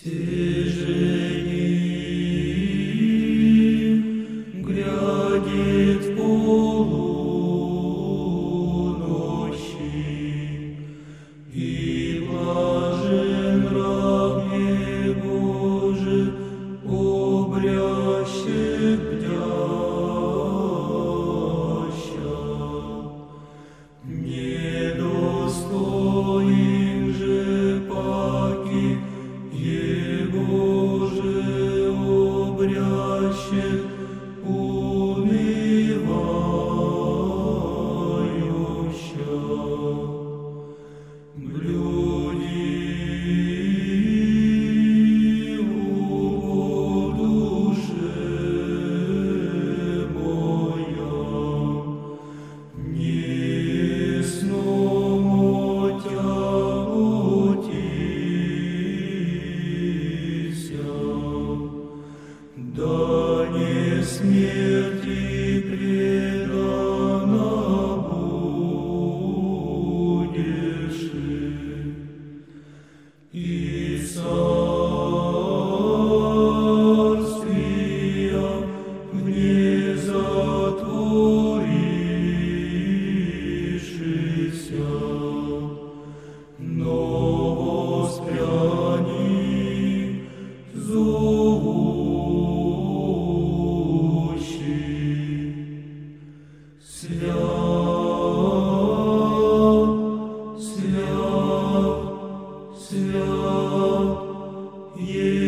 Стяжени грядет полуночи, и блажен раб Боже, обрящет бдяща. Недостоин же паки Его же обрящет унывающа. Блюди о душе моя, не сном отяготися, да не смерти предана будешь, и царствия вне затворившихся, но воспряни зовущий. Свят, свят, свят,